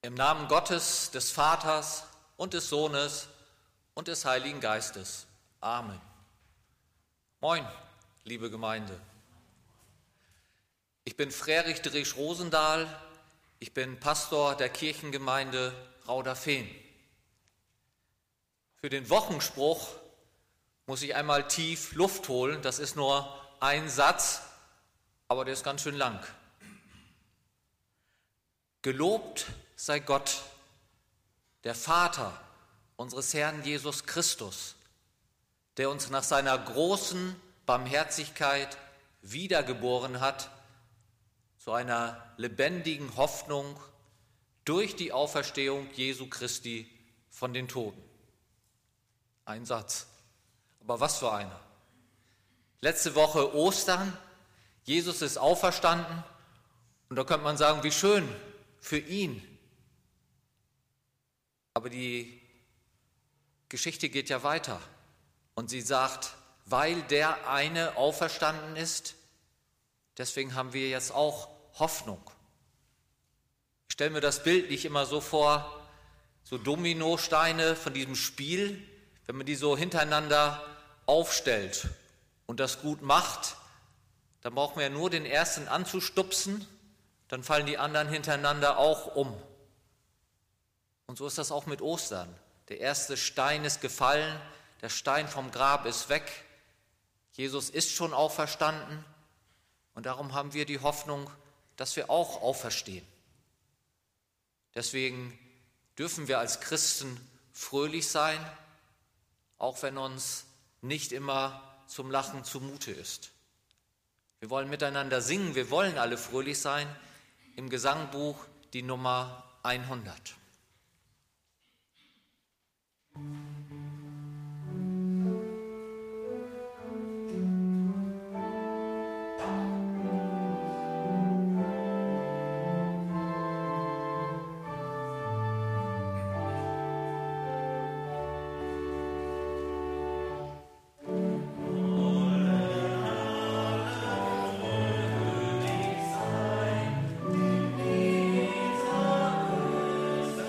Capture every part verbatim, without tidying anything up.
Im Namen Gottes, des Vaters und des Sohnes und des Heiligen Geistes. Amen. Moin, liebe Gemeinde. Ich bin Frerich Derisch Rosendahl, ich bin Pastor der Kirchengemeinde Rauderfehn. Für den Wochenspruch muss ich einmal tief Luft holen, das ist nur ein Satz, aber der ist ganz schön lang. Gelobt sei Gott, der Vater unseres Herrn Jesus Christus, der uns nach seiner großen Barmherzigkeit wiedergeboren hat zu einer lebendigen Hoffnung durch die Auferstehung Jesu Christi von den Toten. Ein Satz, aber was für einer. Letzte Woche Ostern, Jesus ist auferstanden und da könnte man sagen, wie schön für ihn. Aber die Geschichte geht ja weiter und sie sagt, weil der eine auferstanden ist, deswegen haben wir jetzt auch Hoffnung. Ich stelle mir das bildlich immer so vor, so Dominosteine von diesem Spiel, wenn man die so hintereinander aufstellt und das gut macht, dann braucht man ja nur den ersten anzustupsen, dann fallen die anderen hintereinander auch um. Und so ist das auch mit Ostern. Der erste Stein ist gefallen, der Stein vom Grab ist weg. Jesus ist schon auferstanden und darum haben wir die Hoffnung, dass wir auch auferstehen. Deswegen dürfen wir als Christen fröhlich sein, auch wenn uns nicht immer zum Lachen zumute ist. Wir wollen miteinander singen, wir wollen alle fröhlich sein. Im Gesangbuch die Nummer hundert. Sein, in dieser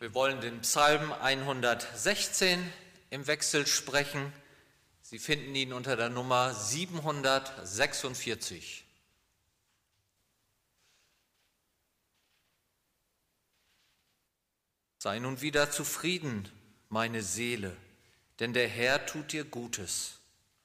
Wir wollen den Psalm hundertsechzehn im Wechsel sprechen. Sie finden ihn unter der Nummer siebenhundertsechsundvierzig. Sei nun wieder zufrieden, meine Seele, denn der Herr tut dir Gutes.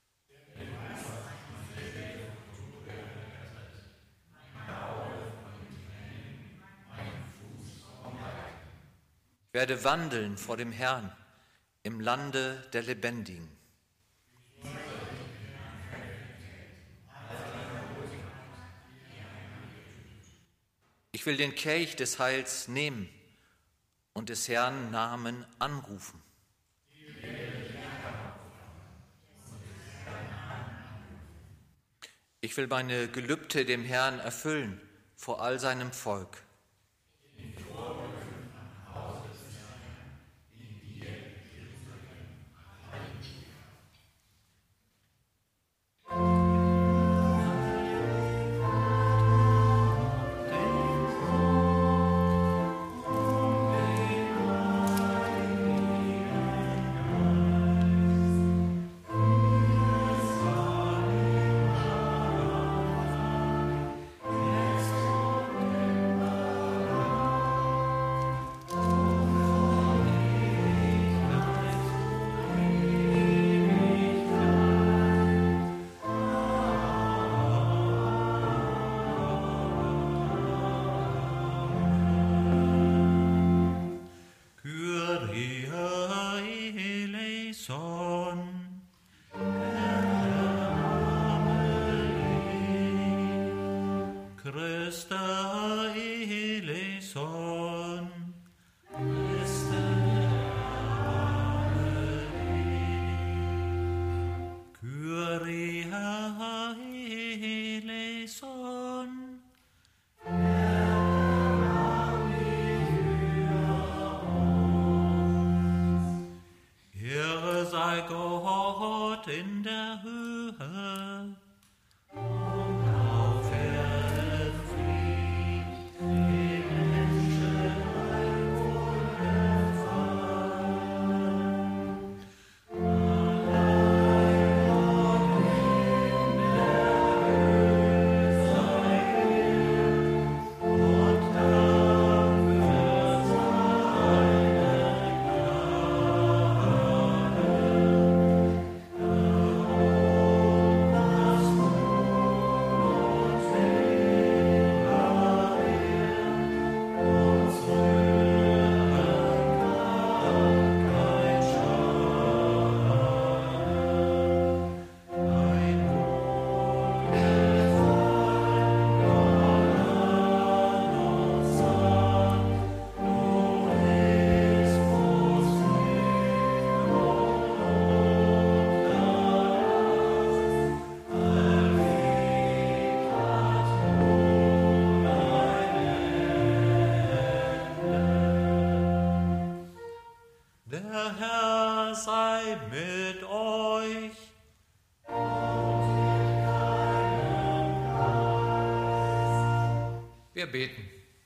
Ich werde wandeln vor dem Herrn im Lande der Lebendigen. Ich will den Kelch des Heils nehmen und des Herrn Namen anrufen. Ich will meine Gelübde dem Herrn erfüllen vor all seinem Volk. In der Höhe und auf Erden Frieden, den Menschen ein Wohlerfallen. Allein Gott in der Höhe sei Gott Dank für seine Der Herr sei mit euch. Wir beten.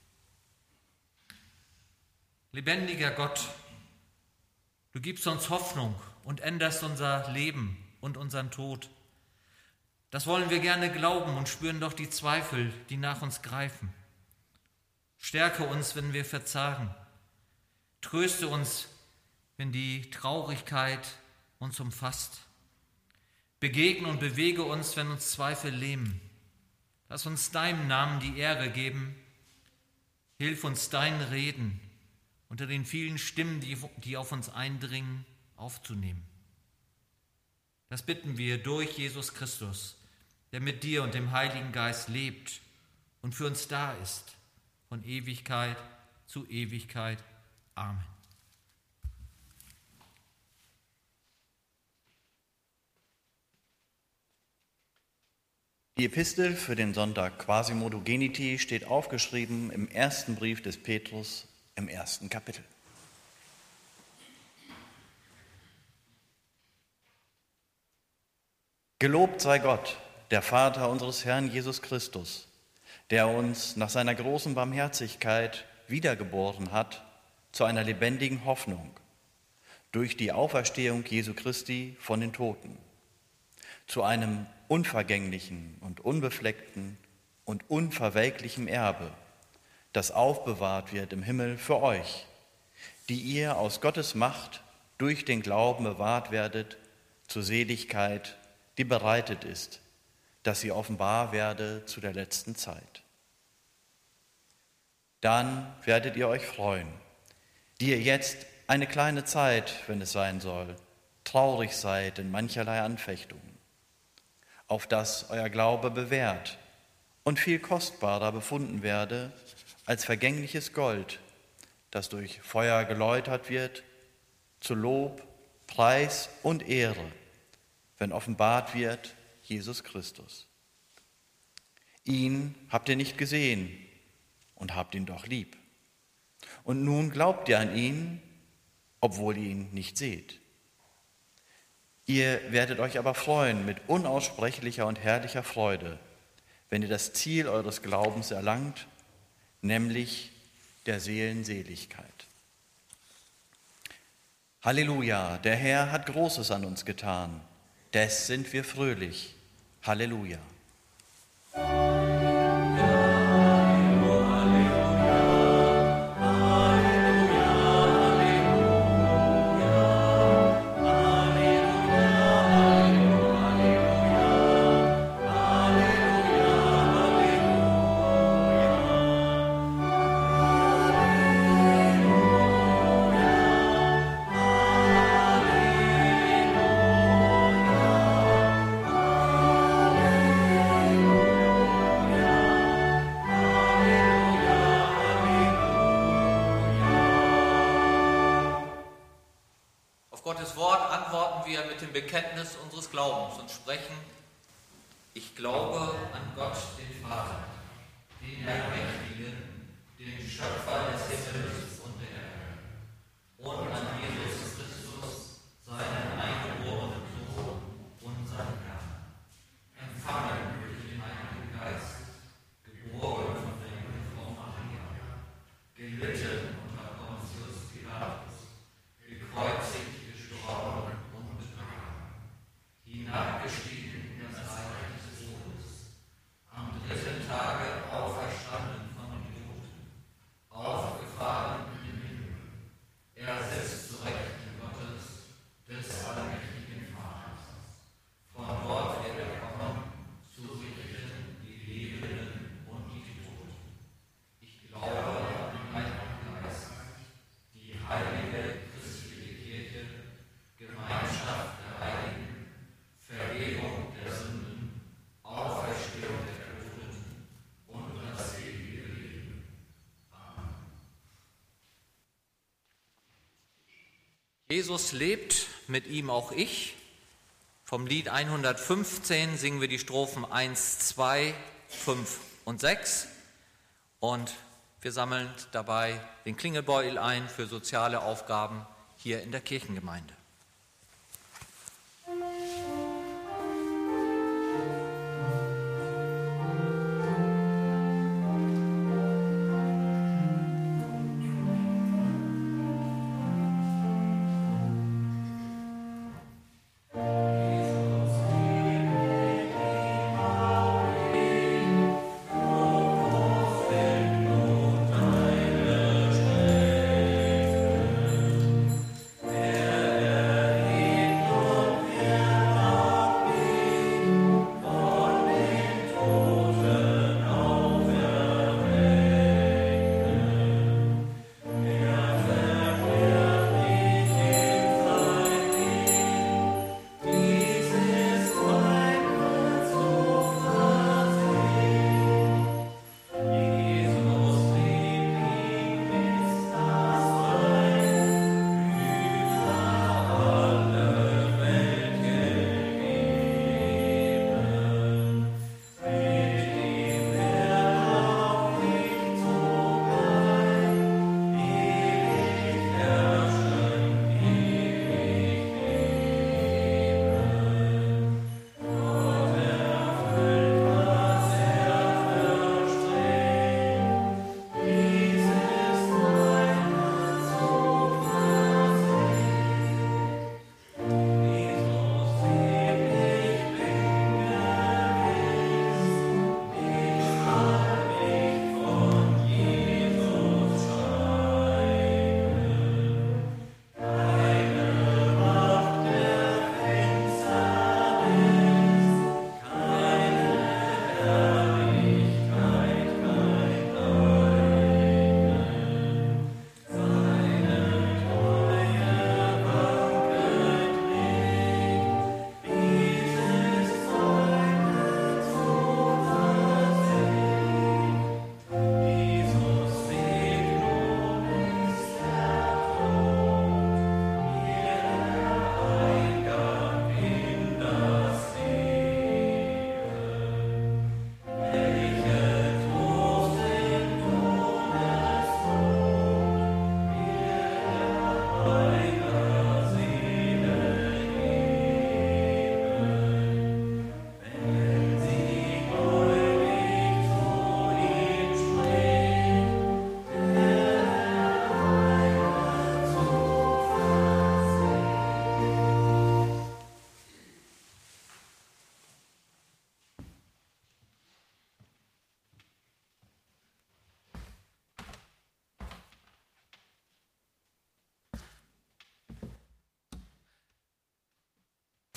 Lebendiger Gott, du gibst uns Hoffnung und änderst unser Leben und unseren Tod. Das wollen wir gerne glauben und spüren doch die Zweifel, die nach uns greifen. Stärke uns, wenn wir verzagen. Tröste uns, wenn die Traurigkeit uns umfasst. Begegne und bewege uns, wenn uns Zweifel lähmen. Lass uns deinem Namen die Ehre geben. Hilf uns, dein Reden unter den vielen Stimmen, die, die auf uns eindringen, aufzunehmen. Das bitten wir durch Jesus Christus, der mit dir und dem Heiligen Geist lebt und für uns da ist, von Ewigkeit zu Ewigkeit. Amen. Die Epistel für den Sonntag Quasimodo Geniti steht aufgeschrieben im ersten Brief des Petrus im ersten Kapitel. Gelobt sei Gott, der Vater unseres Herrn Jesus Christus, der uns nach seiner großen Barmherzigkeit wiedergeboren hat zu einer lebendigen Hoffnung durch die Auferstehung Jesu Christi von den Toten, zu einem unvergänglichen und unbefleckten und unverwelklichen Erbe, das aufbewahrt wird im Himmel für euch, die ihr aus Gottes Macht durch den Glauben bewahrt werdet zur Seligkeit, die bereitet ist, dass sie offenbar werde zu der letzten Zeit. Dann werdet ihr euch freuen, die ihr jetzt eine kleine Zeit, wenn es sein soll, traurig seid in mancherlei Anfechtungen, auf dass euer Glaube bewährt und viel kostbarer befunden werde als vergängliches Gold, das durch Feuer geläutert wird, zu Lob, Preis und Ehre, wenn offenbart wird Jesus Christus. Ihn habt ihr nicht gesehen und habt ihn doch lieb. Und nun glaubt ihr an ihn, obwohl ihr ihn nicht seht. Ihr werdet euch aber freuen mit unaussprechlicher und herrlicher Freude, wenn ihr das Ziel eures Glaubens erlangt, nämlich der Seelenseligkeit. Halleluja, der Herr hat Großes an uns getan, des sind wir fröhlich. Halleluja. Gottes Wort antworten wir mit dem Bekenntnis unseres Glaubens und sprechen: Ich glaube an Gott, den Vater, den Allmächtigen, den Schöpfer des Himmels und der Erde, und an Jesus Christus, seinen eingeborenen Sohn, unseren Herrn, empfangen durch den Heiligen Geist, geboren von der Jungfrau Maria, gelitten unter Pontius Pilatus, gekreuzigt, und begraben, hinabgestiegen in das Reich des Todes, am dritten Tage auferstanden von den Toten, aufgefahren in den Himmel. Er sitzt zu Rechten Gottes, des allmächtigen Vaters. Von dort wird er kommen, zu richten die Lebenden und die Toten. Ich glaube an den Heiligen Geist, die heilige christliche Kirche, Gemeinschaft der Heiligen, Vergebung der Sünden, Auferstehung der Toten und das ewige Leben. Amen. Jesus lebt, mit ihm auch ich. Vom Lied hundertfünfzehn singen wir die Strophen eins, zwei, fünf und sechs. Und wir sammeln dabei den Klingelbeutel ein für soziale Aufgaben hier in der Kirchengemeinde. Yeah.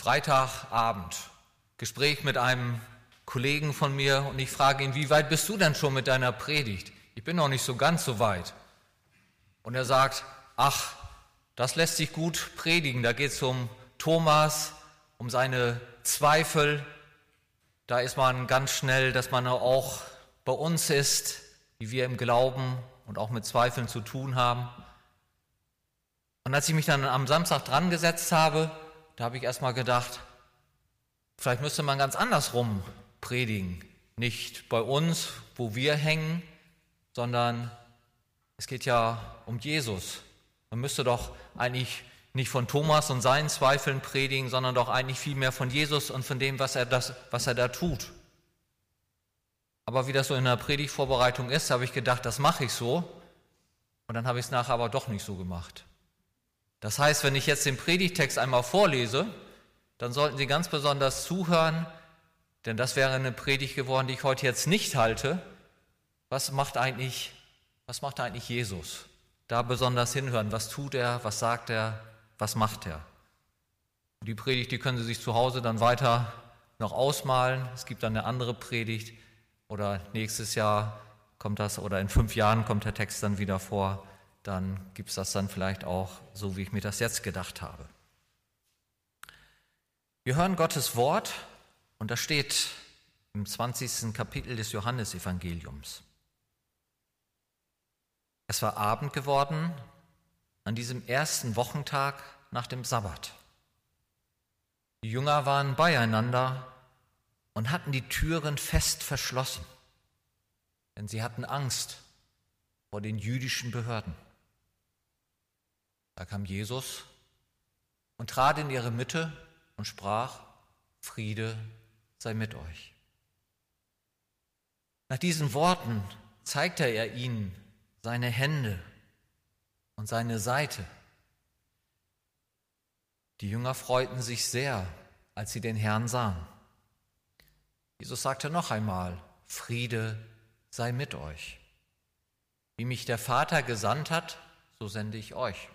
Freitagabend, Gespräch mit einem Kollegen von mir und ich frage ihn, wie weit bist du denn schon mit deiner Predigt? Ich bin noch nicht so ganz so weit. Und er sagt, ach, das lässt sich gut predigen, da geht es um Thomas, um seine Zweifel. Da ist man ganz schnell, dass man auch bei uns ist, wie wir im Glauben und auch mit Zweifeln zu tun haben. Und als ich mich dann am Samstag dran gesetzt habe, da habe ich erst mal gedacht, vielleicht müsste man ganz andersrum predigen. Nicht bei uns, wo wir hängen, sondern es geht ja um Jesus. Man müsste doch eigentlich nicht von Thomas und seinen Zweifeln predigen, sondern doch eigentlich viel mehr von Jesus und von dem, was er, das, was er da tut. Aber wie das so in der Predigtvorbereitung ist, habe ich gedacht, das mache ich so. Und dann habe ich es nachher aber doch nicht so gemacht. Das heißt, wenn ich jetzt den Predigtext einmal vorlese, dann sollten Sie ganz besonders zuhören, denn das wäre eine Predigt geworden, die ich heute jetzt nicht halte. Was macht eigentlich, was macht eigentlich Jesus? Da besonders hinhören, was tut er, was sagt er, was macht er? Die Predigt, die können Sie sich zu Hause dann weiter noch ausmalen. Es gibt dann eine andere Predigt oder nächstes Jahr kommt das oder in fünf Jahren kommt der Text dann wieder vor. Dann gibt es das dann vielleicht auch so, wie ich mir das jetzt gedacht habe. Wir hören Gottes Wort und das steht im zwanzigsten Kapitel des Johannesevangeliums. Es war Abend geworden an diesem ersten Wochentag nach dem Sabbat. Die Jünger waren beieinander und hatten die Türen fest verschlossen, denn sie hatten Angst vor den jüdischen Behörden. Da kam Jesus und trat in ihre Mitte und sprach, Friede sei mit euch. Nach diesen Worten zeigte er ihnen seine Hände und seine Seite. Die Jünger freuten sich sehr, als sie den Herrn sahen. Jesus sagte noch einmal, Friede sei mit euch. Wie mich der Vater gesandt hat, so sende ich euch.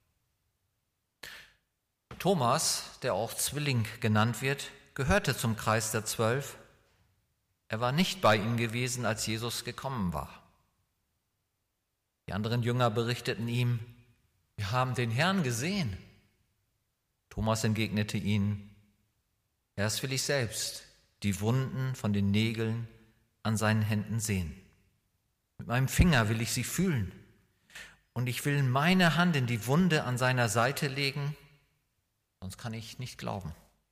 Thomas, der auch Zwilling genannt wird, gehörte zum Kreis der Zwölf. Er war nicht bei ihm gewesen, als Jesus gekommen war. Die anderen Jünger berichteten ihm, wir haben den Herrn gesehen. Thomas entgegnete ihnen, erst will ich selbst die Wunden von den Nägeln an seinen Händen sehen. Mit meinem Finger will ich sie fühlen und ich will meine Hand in die Wunde an seiner Seite legen, sonst kann ich nicht glauben.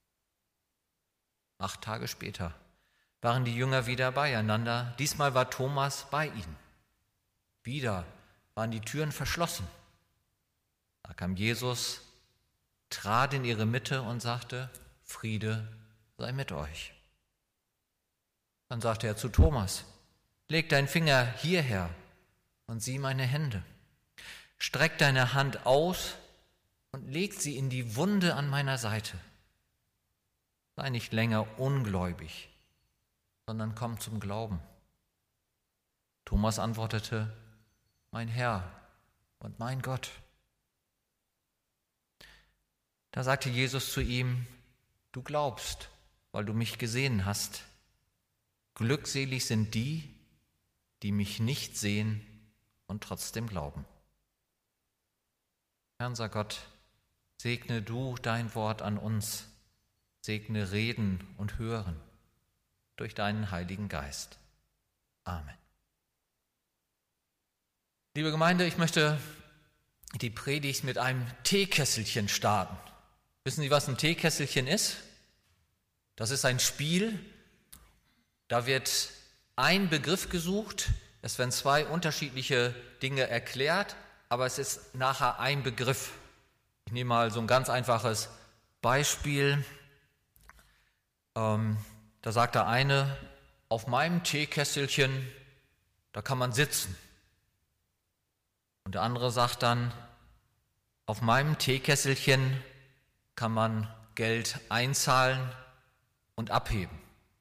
Acht Tage später waren die Jünger wieder beieinander. Diesmal war Thomas bei ihnen. Wieder waren die Türen verschlossen. Da kam Jesus, trat in ihre Mitte und sagte, Friede sei mit euch. Dann sagte er zu Thomas, leg deinen Finger hierher und sieh meine Hände. Streck deine Hand aus und leg sie in die Wunde an meiner Seite. Sei nicht länger ungläubig, sondern komm zum Glauben. Thomas antwortete, mein Herr und mein Gott. Da sagte Jesus zu ihm, du glaubst, weil du mich gesehen hast. Glückselig sind die, die mich nicht sehen und trotzdem glauben. Herr unser Gott, segne du dein Wort an uns, segne Reden und Hören durch deinen Heiligen Geist. Amen. Liebe Gemeinde, ich möchte die Predigt mit einem Teekesselchen starten. Wissen Sie, was ein Teekesselchen ist? Das ist ein Spiel, da wird ein Begriff gesucht, es werden zwei unterschiedliche Dinge erklärt, aber es ist nachher ein Begriff. Ich nehme mal so ein ganz einfaches Beispiel. Ähm, da sagt der eine, auf meinem Teekesselchen, da kann man sitzen. Und der andere sagt dann, auf meinem Teekesselchen kann man Geld einzahlen und abheben.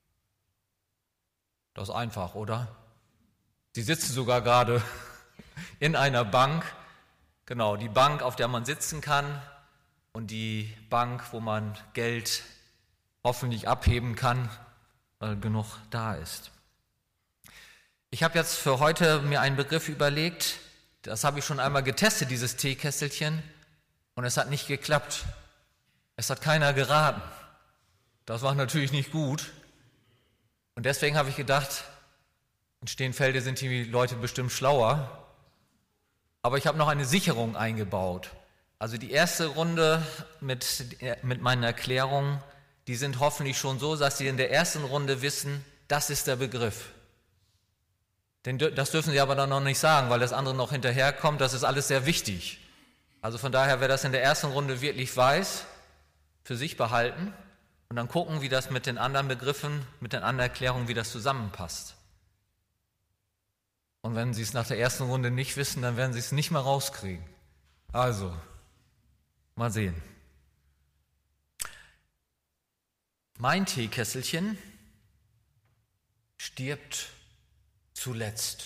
Das ist einfach, oder? Sie sitzen sogar gerade in einer Bank. Genau, die Bank, auf der man sitzen kann. und die Bank, wo man Geld hoffentlich abheben kann, weil genug da ist. Ich habe jetzt für heute mir einen Begriff überlegt, das habe ich schon einmal getestet, dieses Teekesselchen, und es hat nicht geklappt. Es hat keiner geraten. Das war natürlich nicht gut. Und deswegen habe ich gedacht, in Steenfelde sind die Leute bestimmt schlauer. Aber ich habe noch eine Sicherung eingebaut. Also die erste Runde mit, mit meinen Erklärungen, die sind hoffentlich schon so, dass sie in der ersten Runde wissen, das ist der Begriff. Denn das dürfen sie aber dann noch nicht sagen, weil das andere noch hinterherkommt. Das ist alles sehr wichtig. Also von daher, wer das in der ersten Runde wirklich weiß, für sich behalten und dann gucken, wie das mit den anderen Begriffen, mit den anderen Erklärungen, wie das zusammenpasst. Und wenn sie es nach der ersten Runde nicht wissen, dann werden sie es nicht mehr rauskriegen. Also, mal sehen. Mein Teekesselchen stirbt zuletzt.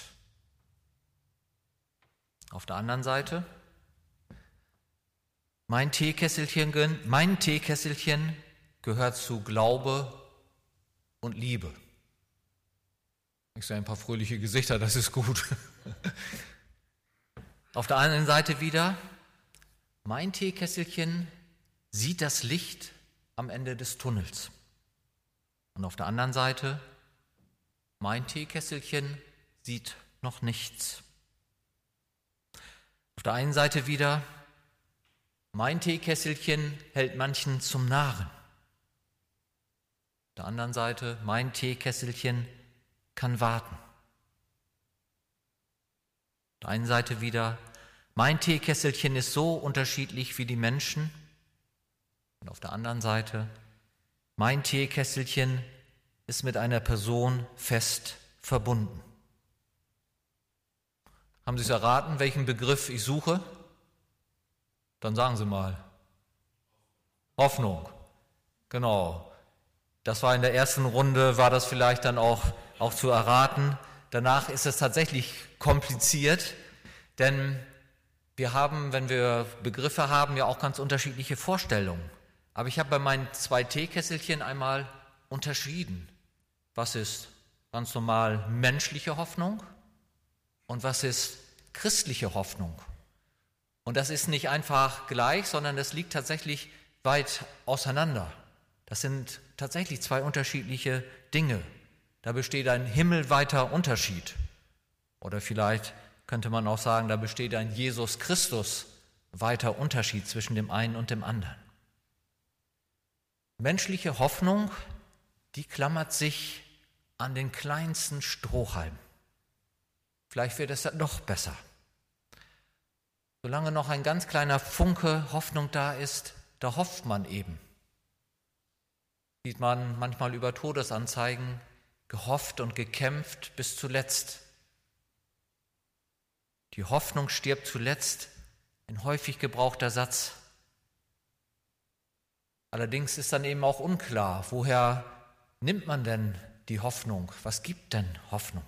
Auf der anderen Seite, mein Teekesselchen, mein Teekesselchen gehört zu Glaube und Liebe. Ich sehe ein paar fröhliche Gesichter, das ist gut. Auf der anderen Seite wieder, mein Teekesselchen sieht das Licht am Ende des Tunnels. Und auf der anderen Seite, mein Teekesselchen sieht noch nichts. Auf der einen Seite wieder, mein Teekesselchen hält manchen zum Narren. Auf der anderen Seite, mein Teekesselchen kann warten. Auf der einen Seite wieder, mein Teekesselchen ist so unterschiedlich wie die Menschen. Und auf der anderen Seite, mein Teekesselchen ist mit einer Person fest verbunden. Haben Sie es erraten, welchen Begriff ich suche? Dann sagen Sie mal. Hoffnung. Genau. Das war in der ersten Runde, war das vielleicht dann auch, auch zu erraten. Danach ist es tatsächlich kompliziert, denn wir haben, wenn wir Begriffe haben, ja auch ganz unterschiedliche Vorstellungen. Aber ich habe bei meinen zwei Teekesselchen einmal unterschieden. Was ist ganz normal menschliche Hoffnung und was ist christliche Hoffnung? Und das ist nicht einfach gleich, sondern das liegt tatsächlich weit auseinander. Das sind tatsächlich zwei unterschiedliche Dinge. Da besteht ein himmelweiter Unterschied. Oder vielleicht könnte man auch sagen, da besteht ein Jesus Christus weiter Unterschied zwischen dem einen und dem anderen. Menschliche Hoffnung, die klammert sich an den kleinsten Strohhalm. Vielleicht wird es dann noch besser. Solange noch ein ganz kleiner Funke Hoffnung da ist, da hofft man eben. Sieht man manchmal über Todesanzeigen, gehofft und gekämpft bis zuletzt. Die Hoffnung stirbt zuletzt, ein häufig gebrauchter Satz. Allerdings ist dann eben auch unklar, woher nimmt man denn die Hoffnung? Was gibt denn Hoffnung?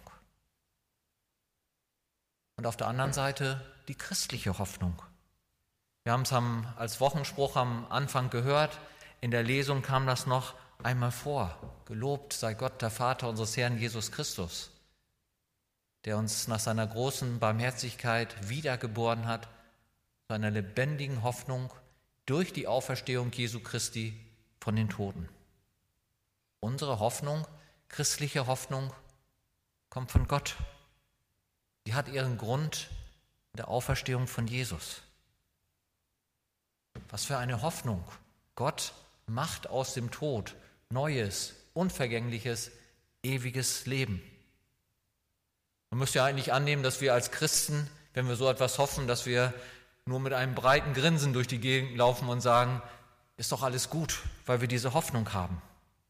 Und auf der anderen Seite die christliche Hoffnung. Wir haben es als Wochenspruch am Anfang gehört, in der Lesung kam das noch einmal vor. Gelobt sei Gott, der Vater unseres Herrn Jesus Christus, der uns nach seiner großen Barmherzigkeit wiedergeboren hat, zu einer lebendigen Hoffnung durch die Auferstehung Jesu Christi von den Toten. Unsere Hoffnung, christliche Hoffnung, kommt von Gott. Sie hat ihren Grund in der Auferstehung von Jesus. Was für eine Hoffnung! Gott macht aus dem Tod neues, unvergängliches, ewiges Leben. Man müsste ja eigentlich annehmen, dass wir als Christen, wenn wir so etwas hoffen, dass wir nur mit einem breiten Grinsen durch die Gegend laufen und sagen, ist doch alles gut, weil wir diese Hoffnung haben.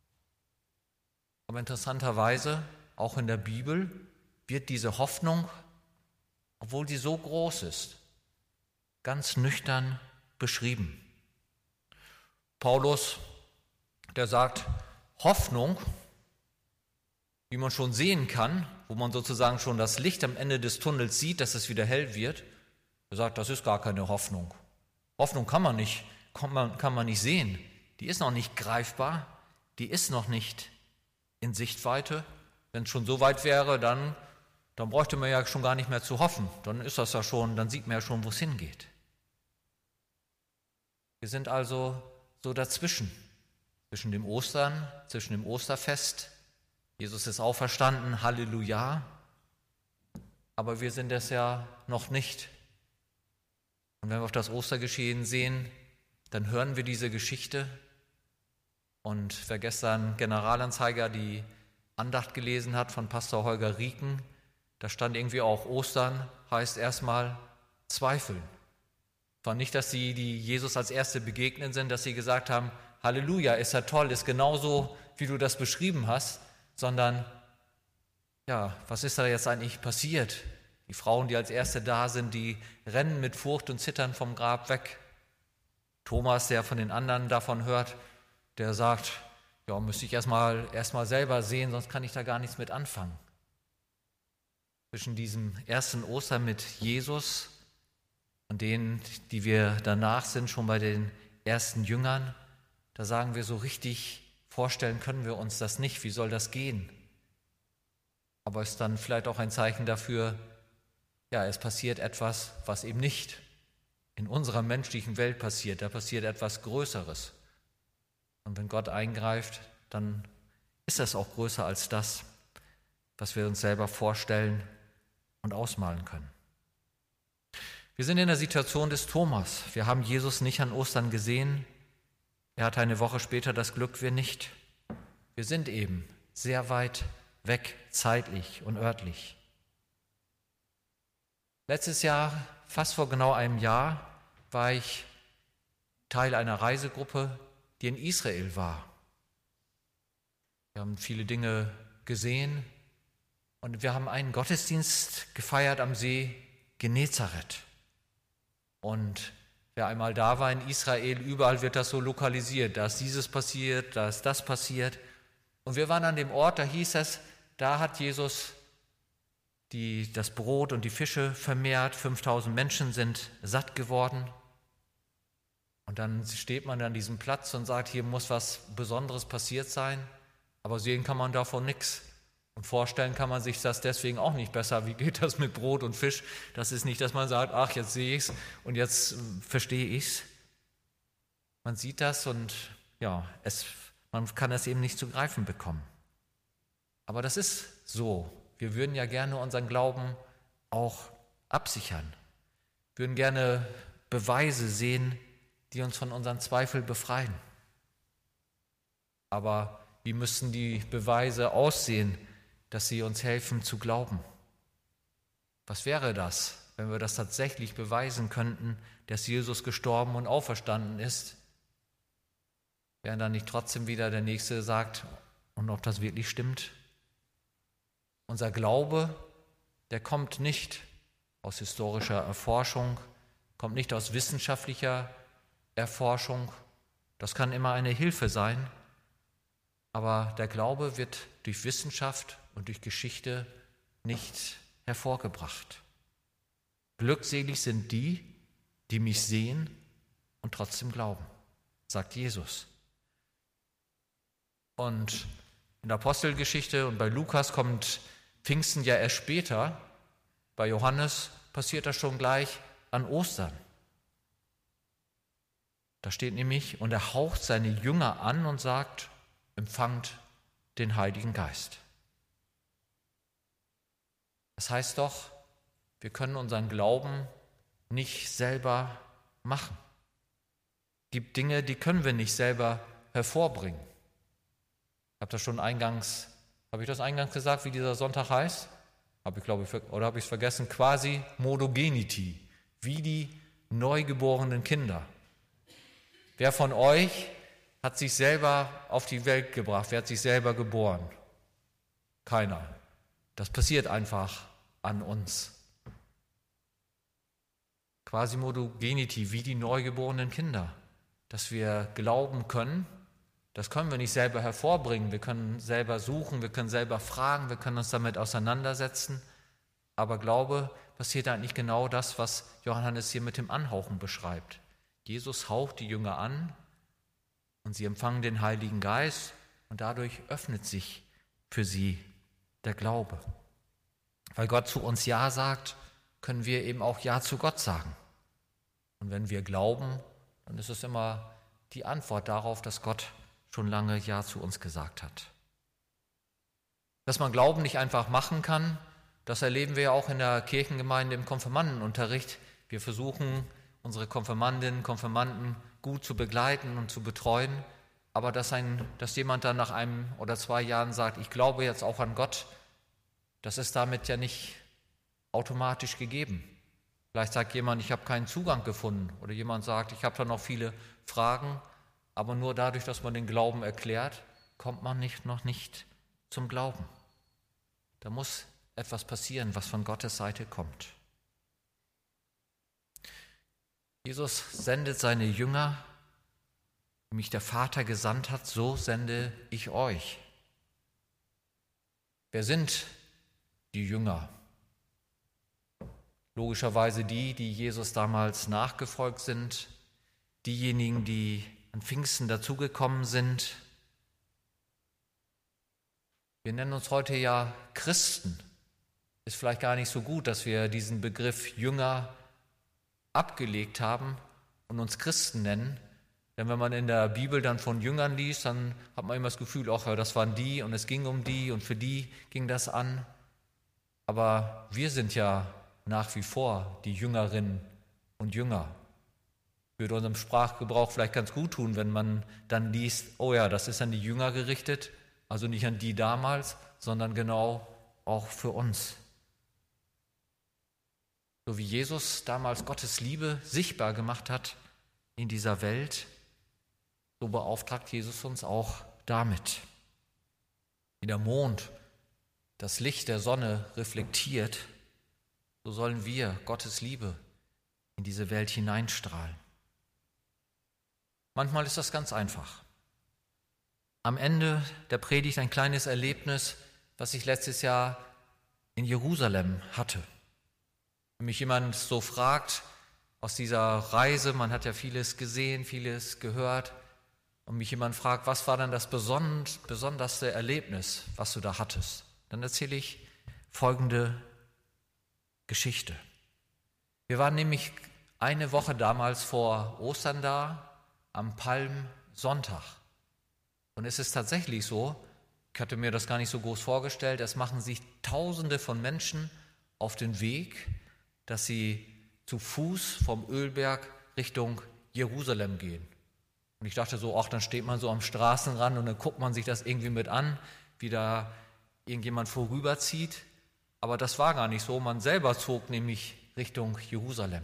Aber interessanterweise, auch in der Bibel, wird diese Hoffnung, obwohl sie so groß ist, ganz nüchtern beschrieben. Paulus, der sagt, Hoffnung, wie man schon sehen kann, wo man sozusagen schon das Licht am Ende des Tunnels sieht, dass es wieder hell wird, er sagt, das ist gar keine Hoffnung. Hoffnung kann man nicht kann man, kann man nicht sehen. Die ist noch nicht greifbar, die ist noch nicht in Sichtweite. Wenn es schon so weit wäre, dann, dann bräuchte man ja schon gar nicht mehr zu hoffen. Dann ist das ja schon, dann sieht man ja schon, wo es hingeht. Wir sind also so dazwischen, zwischen dem Ostern, zwischen dem Osterfest. Jesus ist auferstanden, Halleluja. Aber wir sind es ja noch nicht. Und wenn wir auf das Ostergeschehen sehen, dann hören wir diese Geschichte. Und wer gestern Generalanzeiger die Andacht gelesen hat von Pastor Holger Rieken, da stand irgendwie auch, Ostern heißt erstmal zweifeln. Zwar nicht, dass sie, die Jesus als Erste begegnet sind, dass sie gesagt haben, Halleluja, ist ja toll, ist genauso, wie du das beschrieben hast, sondern, ja, was ist da jetzt eigentlich passiert? Die Frauen, die als Erste da sind, die rennen mit Furcht und Zittern vom Grab weg. Thomas, der von den anderen davon hört, der sagt, ja, müsste ich erstmal erst mal selber sehen, sonst kann ich da gar nichts mit anfangen. Zwischen diesem ersten Ostern mit Jesus und denen, die wir danach sind, schon bei den ersten Jüngern, da sagen wir, so richtig vorstellen können wir uns das nicht. Wie soll das gehen? Aber es ist dann vielleicht auch ein Zeichen dafür, ja, es passiert etwas, was eben nicht in unserer menschlichen Welt passiert. Da passiert etwas Größeres. Und wenn Gott eingreift, dann ist das auch größer als das, was wir uns selber vorstellen und ausmalen können. Wir sind in der Situation des Thomas. Wir haben Jesus nicht an Ostern gesehen. Er hatte eine Woche später das Glück, wir nicht. Wir sind eben sehr weit weg, zeitlich und örtlich. Letztes Jahr, fast vor genau einem Jahr, war ich Teil einer Reisegruppe, die in Israel war. Wir haben viele Dinge gesehen und wir haben einen Gottesdienst gefeiert am See Genezareth. Und wer einmal da war in Israel, überall wird das so lokalisiert. Da ist dieses passiert, da ist das passiert. Und wir waren an dem Ort, da hieß es, da hat Jesus die, das Brot und die Fische vermehrt, fünftausend Menschen sind satt geworden. Und dann steht man an diesem Platz und sagt, hier muss was Besonderes passiert sein, aber sehen kann man davon nichts. Und vorstellen kann man sich das deswegen auch nicht besser. Wie geht das mit Brot und Fisch? Das ist nicht, dass man sagt, ach, jetzt sehe ich es und jetzt verstehe ich es. Man sieht das und ja, es, man kann es eben nicht zu greifen bekommen. Aber das ist so. Wir würden ja gerne unseren Glauben auch absichern. Wir würden gerne Beweise sehen, die uns von unseren Zweifeln befreien. Aber wie müssten die Beweise aussehen, dass sie uns helfen zu glauben? Was wäre das, wenn wir das tatsächlich beweisen könnten, dass Jesus gestorben und auferstanden ist? Wäre dann nicht trotzdem wieder der Nächste sagt, und ob das wirklich stimmt? Unser Glaube, der kommt nicht aus historischer Erforschung, kommt nicht aus wissenschaftlicher Erforschung. Das kann immer eine Hilfe sein, aber der Glaube wird durch Wissenschaft und durch Geschichte nicht hervorgebracht. Glückselig sind die, die mich sehen und trotzdem glauben, sagt Jesus. Und in der Apostelgeschichte und bei Lukas kommt Pfingsten ja erst später. Bei Johannes passiert das schon gleich an Ostern. Da steht nämlich, und er haucht seine Jünger an und sagt, empfangt den Heiligen Geist. Das heißt doch, wir können unseren Glauben nicht selber machen. Es gibt Dinge, die können wir nicht selber hervorbringen. Ich habe das schon eingangs, habe ich das eingangs gesagt, wie dieser Sonntag heißt? Habe ich, glaube ich, oder habe ich es vergessen? Quasi Modogenity, wie die neugeborenen Kinder. Wer von euch hat sich selber auf die Welt gebracht? Wer hat sich selber geboren? Keiner. Das passiert einfach an uns. Quasi Modogenity, wie die neugeborenen Kinder. Dass wir glauben können, das können wir nicht selber hervorbringen. Wir können selber suchen, wir können selber fragen, wir können uns damit auseinandersetzen. Aber Glaube passiert eigentlich genau das, was Johannes hier mit dem Anhauchen beschreibt. Jesus haucht die Jünger an und sie empfangen den Heiligen Geist und dadurch öffnet sich für sie der Glaube. Weil Gott zu uns Ja sagt, können wir eben auch Ja zu Gott sagen. Und wenn wir glauben, dann ist es immer die Antwort darauf, dass Gott schon lange Ja zu uns gesagt hat. Dass man Glauben nicht einfach machen kann, das erleben wir ja auch in der Kirchengemeinde im Konfirmandenunterricht. Wir versuchen, unsere Konfirmandinnen und Konfirmanden gut zu begleiten und zu betreuen. Aber dass, ein, dass jemand dann nach einem oder zwei Jahren sagt, ich glaube jetzt auch an Gott, das ist damit ja nicht automatisch gegeben. Vielleicht sagt jemand, ich habe keinen Zugang gefunden. Oder jemand sagt, ich habe da noch viele Fragen. Aber nur dadurch, dass man den Glauben erklärt, kommt man nicht, noch nicht zum Glauben. Da muss etwas passieren, was von Gottes Seite kommt. Jesus sendet seine Jünger, wie mich der Vater gesandt hat, so sende ich euch. Wer sind die Jünger? Logischerweise die, die Jesus damals nachgefolgt sind, diejenigen, die an Pfingsten dazugekommen sind. Wir nennen uns heute ja Christen. Ist vielleicht gar nicht so gut, dass wir diesen Begriff Jünger abgelegt haben und uns Christen nennen. Denn wenn man in der Bibel dann von Jüngern liest, dann hat man immer das Gefühl, ach ja, das waren die und es ging um die und für die ging das an. Aber wir sind ja nach wie vor die Jüngerinnen und Jünger. Würde unserem Sprachgebrauch vielleicht ganz gut tun, wenn man dann liest, oh ja, das ist an die Jünger gerichtet, also nicht an die damals, sondern genau auch für uns. So wie Jesus damals Gottes Liebe sichtbar gemacht hat in dieser Welt, so beauftragt Jesus uns auch damit. Wie der Mond das Licht der Sonne reflektiert, so sollen wir Gottes Liebe in diese Welt hineinstrahlen. Manchmal ist das ganz einfach. Am Ende der Predigt ein kleines Erlebnis, was ich letztes Jahr in Jerusalem hatte. Wenn mich jemand so fragt aus dieser Reise, man hat ja vieles gesehen, vieles gehört, und mich jemand fragt, was war dann das besonderste Erlebnis, was du da hattest, dann erzähle ich folgende Geschichte. Wir waren nämlich eine Woche damals vor Ostern da, am Palmsonntag. Und es ist tatsächlich so, ich hatte mir das gar nicht so groß vorgestellt, es machen sich Tausende von Menschen auf den Weg, dass sie zu Fuß vom Ölberg Richtung Jerusalem gehen. Und ich dachte so, ach, dann steht man so am Straßenrand und dann guckt man sich das irgendwie mit an, wie da irgendjemand vorüberzieht. Aber das war gar nicht so, man selber zog nämlich Richtung Jerusalem.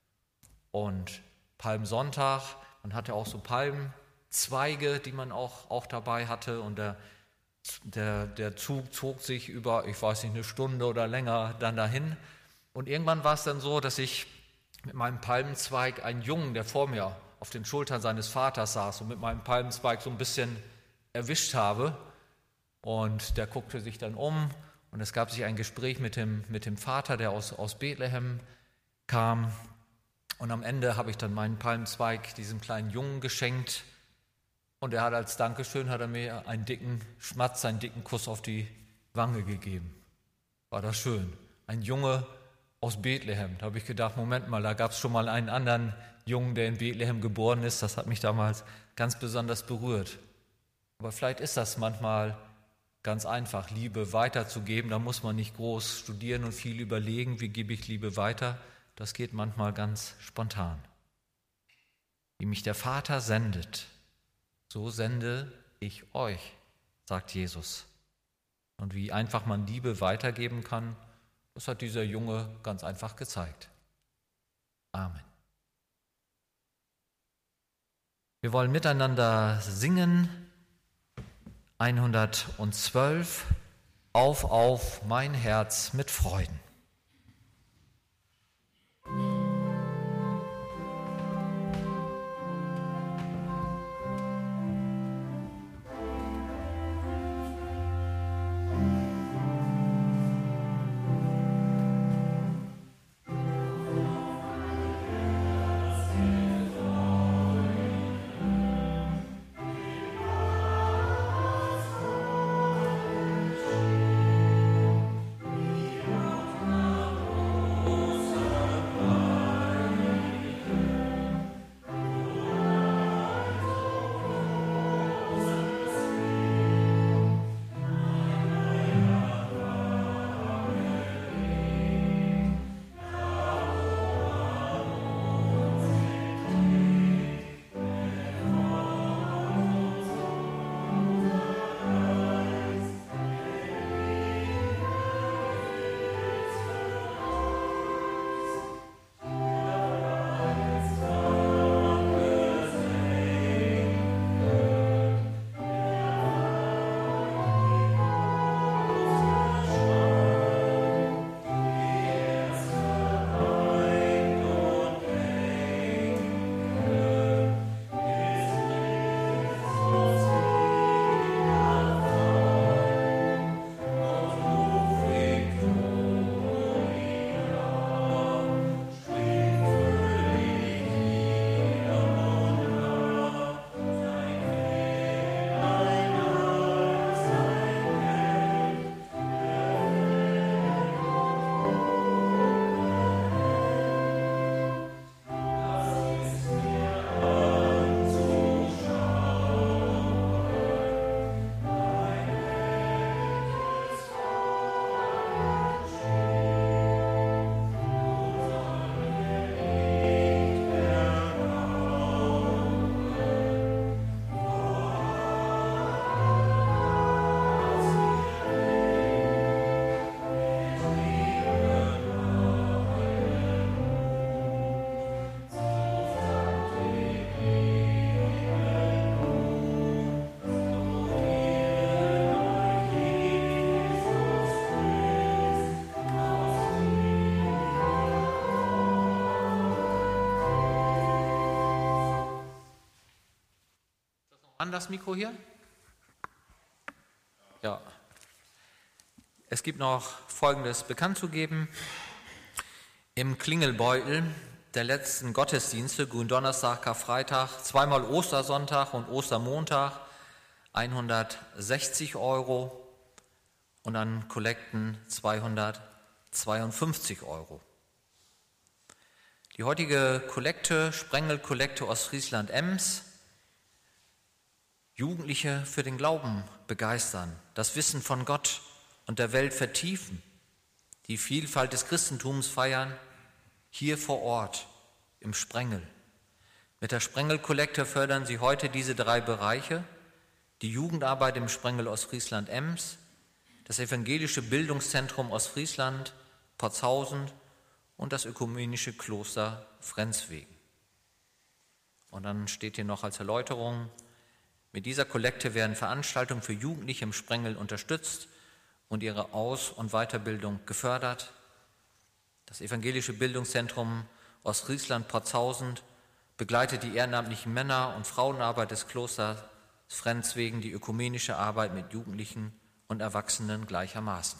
Und Palmsonntag, man hatte auch so Palmzweige, die man auch, auch dabei hatte. Und der, der, der Zug zog sich über, ich weiß nicht, eine Stunde oder länger dann dahin. Und irgendwann war es dann so, dass ich mit meinem Palmenzweig einen Jungen, der vor mir auf den Schultern seines Vaters saß und mit meinem Palmenzweig so ein bisschen erwischt habe. Und der guckte sich dann um und es gab sich ein Gespräch mit dem, mit dem Vater, der aus, aus Bethlehem kam. Und am Ende habe ich dann meinen Palmenzweig diesem kleinen Jungen geschenkt. Und er hat als Dankeschön hat er mir einen dicken Schmatz, einen dicken Kuss auf die Wange gegeben. War das schön. Ein Junge aus Bethlehem. Da habe ich gedacht, Moment mal, da gab es schon mal einen anderen Jungen, der in Bethlehem geboren ist. Das hat mich damals ganz besonders berührt. Aber vielleicht ist das manchmal ganz einfach, Liebe weiterzugeben. Da muss man nicht groß studieren und viel überlegen, wie gebe ich Liebe weiter. Das geht manchmal ganz spontan. Wie mich der Vater sendet, so sende ich euch, sagt Jesus. Und wie einfach man Liebe weitergeben kann, das hat dieser Junge ganz einfach gezeigt. Amen. Wir wollen miteinander singen, hundertzwölf, auf, auf, mein Herz mit Freuden. Oh an das Mikro hier? Ja. Es gibt noch Folgendes bekannt zu geben. Im Klingelbeutel der letzten Gottesdienste, Gründonnerstag, Karfreitag, zweimal Ostersonntag und Ostermontag, hundertsechzig Euro und an Kollekten zweihundertzweiundfünfzig Euro. Die heutige Kollekte, Sprengelkollekte Ostfriesland-Ems, Jugendliche für den Glauben begeistern, das Wissen von Gott und der Welt vertiefen, die Vielfalt des Christentums feiern, hier vor Ort im Sprengel. Mit der Sprengelkollekte fördern sie heute diese drei Bereiche: die Jugendarbeit im Sprengel Ostfriesland-Ems, das evangelische Bildungszentrum Ostfriesland, Potshausen und das ökumenische Kloster Frenswegen. Und dann steht hier noch als Erläuterung: Mit dieser Kollekte werden Veranstaltungen für Jugendliche im Sprengel unterstützt und ihre Aus- und Weiterbildung gefördert. Das evangelische Bildungszentrum Ostfriesland-Potshausen begleitet die ehrenamtlichen Männer- und Frauenarbeit des Klosters Frenswegen, die ökumenische Arbeit mit Jugendlichen und Erwachsenen gleichermaßen.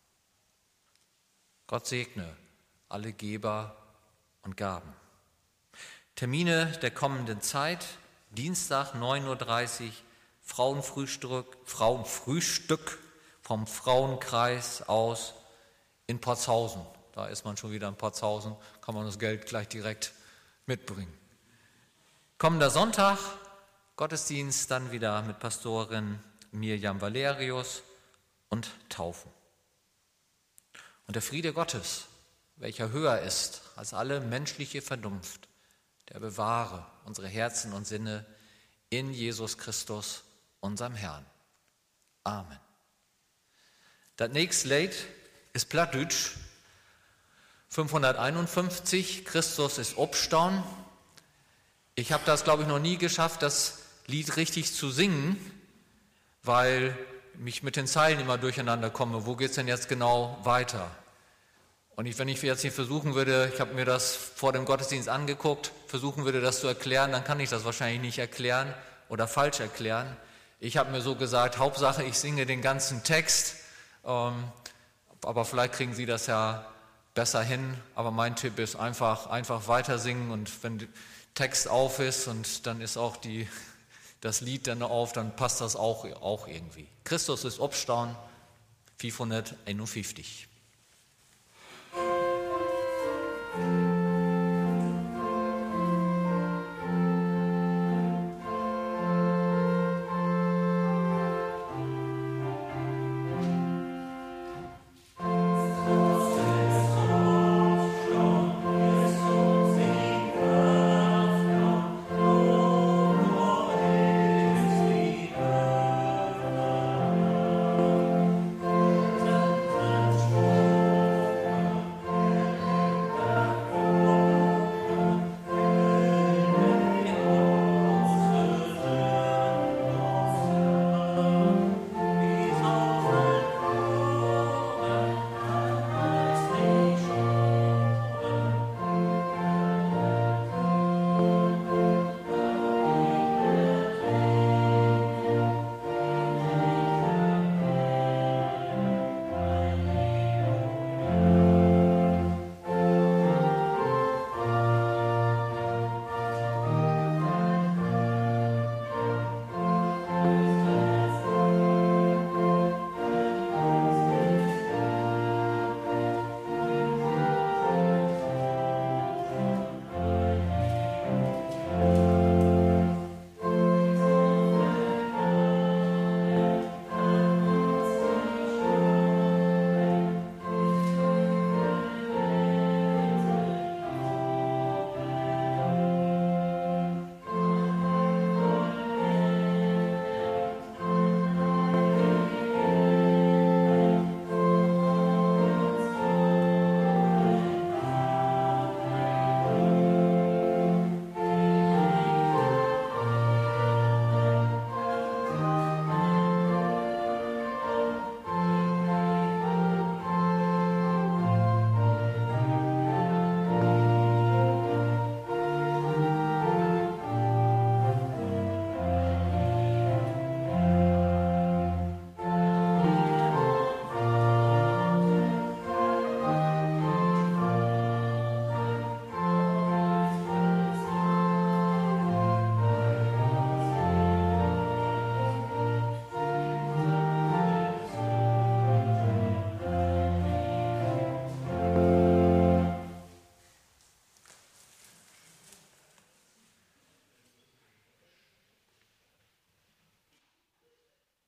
Gott segne alle Geber und Gaben. Termine der kommenden Zeit: Dienstag neun Uhr dreißig Frauenfrühstück, Frauenfrühstück vom Frauenkreis aus in Potshausen. Da ist man schon wieder in Potshausen, kann man das Geld gleich direkt mitbringen. Kommender Sonntag, Gottesdienst dann wieder mit Pastorin Mirjam Valerius und Taufen. Und der Friede Gottes, welcher höher ist als alle menschliche Vernunft, der bewahre unsere Herzen und Sinne in Jesus Christus, unserem Herrn. Amen. Das nächste Lied ist Plattdeutsch fünfhunderteinundfünfzig, Christus ist Obstaun. Ich habe das, glaube ich, noch nie geschafft, das Lied richtig zu singen, weil ich mit den Zeilen immer durcheinander komme. Wo geht es denn jetzt genau weiter? Und ich, wenn ich jetzt hier versuchen würde, ich habe mir das vor dem Gottesdienst angeguckt, versuchen würde, das zu erklären, dann kann ich das wahrscheinlich nicht erklären oder falsch erklären. Ich habe mir so gesagt, Hauptsache, ich singe den ganzen Text, ähm, aber vielleicht kriegen Sie das ja besser hin. Aber mein Tipp ist einfach, einfach weiter singen, und wenn der Text auf ist und dann ist auch die, das Lied dann auf, dann passt das auch, auch irgendwie. Christus ist Obstaun, fünfhunderteinundfünfzig. Thank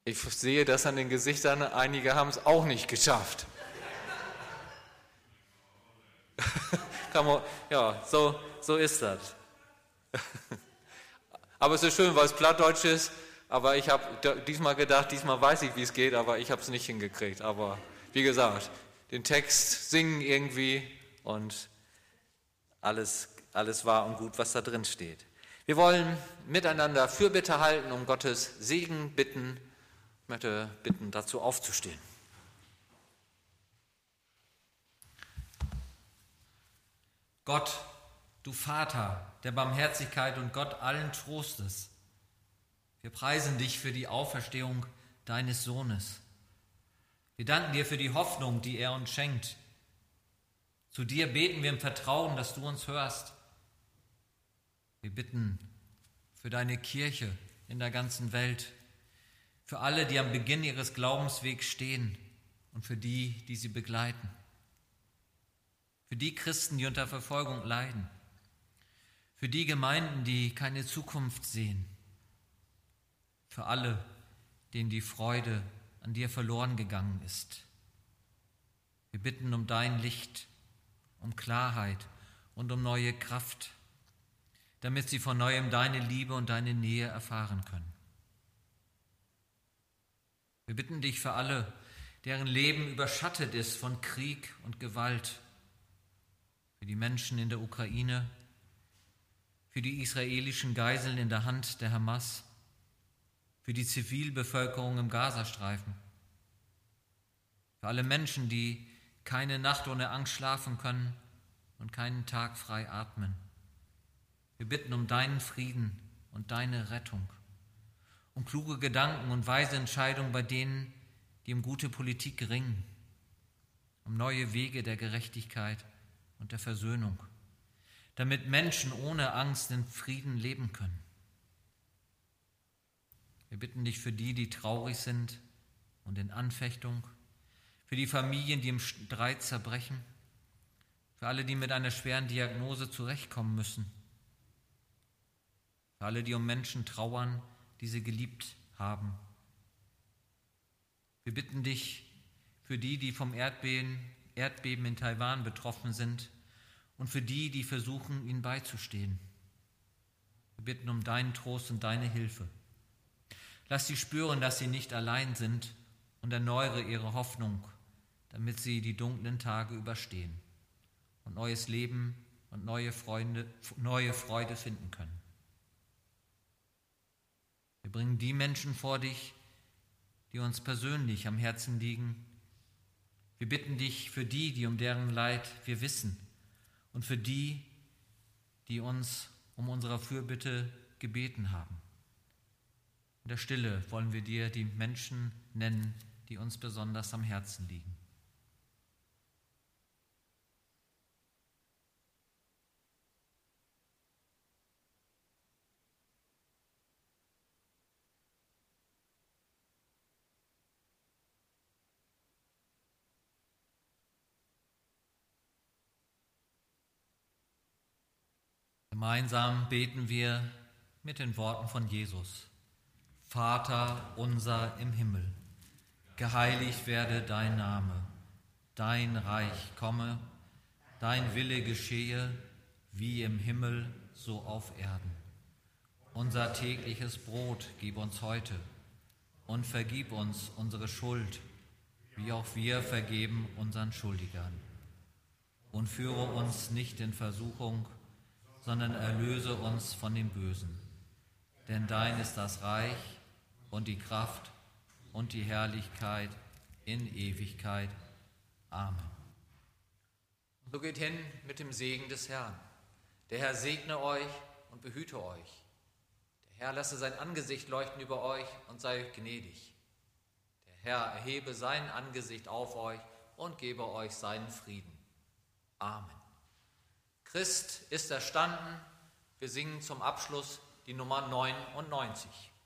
Ich sehe das an den Gesichtern, einige haben es auch nicht geschafft. Kann man, ja, so, so ist das. Aber es ist schön, weil es Plattdeutsch ist, aber ich habe diesmal gedacht, diesmal weiß ich, wie es geht, aber ich habe es nicht hingekriegt. Aber wie gesagt, den Text singen irgendwie und alles, alles wahr und gut, was da drin steht. Wir wollen miteinander Fürbitte halten, um Gottes Segen bitten. Ich möchte bitten, dazu aufzustehen. Gott, du Vater der Barmherzigkeit und Gott allen Trostes, wir preisen dich für die Auferstehung deines Sohnes. Wir danken dir für die Hoffnung, die er uns schenkt. Zu dir beten wir im Vertrauen, dass du uns hörst. Wir bitten für deine Kirche in der ganzen Welt, für alle, die am Beginn ihres Glaubenswegs stehen und für die, die sie begleiten. Für die Christen, die unter Verfolgung leiden. Für die Gemeinden, die keine Zukunft sehen. Für alle, denen die Freude an dir verloren gegangen ist. Wir bitten um dein Licht, um Klarheit und um neue Kraft, damit sie von neuem deine Liebe und deine Nähe erfahren können. Wir bitten dich für alle, deren Leben überschattet ist von Krieg und Gewalt, für die Menschen in der Ukraine, für die israelischen Geiseln in der Hand der Hamas, für die Zivilbevölkerung im Gazastreifen, für alle Menschen, die keine Nacht ohne Angst schlafen können und keinen Tag frei atmen. Wir bitten um deinen Frieden und deine Rettung, um kluge Gedanken und weise Entscheidungen bei denen, die um gute Politik ringen, um neue Wege der Gerechtigkeit und der Versöhnung, damit Menschen ohne Angst in Frieden leben können. Wir bitten dich für die, die traurig sind und in Anfechtung, für die Familien, die im Streit zerbrechen, für alle, die mit einer schweren Diagnose zurechtkommen müssen, für alle, die um Menschen trauern, die sie geliebt haben. Wir bitten dich für die, die vom Erdbeben, Erdbeben in Taiwan betroffen sind und für die, die versuchen, ihnen beizustehen. Wir bitten um deinen Trost und deine Hilfe. Lass sie spüren, dass sie nicht allein sind und erneuere ihre Hoffnung, damit sie die dunklen Tage überstehen und neues Leben und neue Freunde, neue Freude finden können. Wir bringen die Menschen vor dich, die uns persönlich am Herzen liegen. Wir bitten dich für die, die um deren Leid wir wissen und für die, die uns um unsere Fürbitte gebeten haben. In der Stille wollen wir dir die Menschen nennen, die uns besonders am Herzen liegen. Gemeinsam beten wir mit den Worten von Jesus. Vater unser im Himmel, geheiligt werde dein Name, dein Reich komme, dein Wille geschehe, wie im Himmel, so auf Erden. Unser tägliches Brot gib uns heute und vergib uns unsere Schuld, wie auch wir vergeben unseren Schuldigern. Und führe uns nicht in Versuchung, sondern erlöse uns von dem Bösen. Denn dein ist das Reich und die Kraft und die Herrlichkeit in Ewigkeit. Amen. So geht hin mit dem Segen des Herrn. Der Herr segne euch und behüte euch. Der Herr lasse sein Angesicht leuchten über euch und sei gnädig. Der Herr erhebe sein Angesicht auf euch und gebe euch seinen Frieden. Amen. Christ ist erstanden. Wir singen zum Abschluss die Nummer neunundneunzig.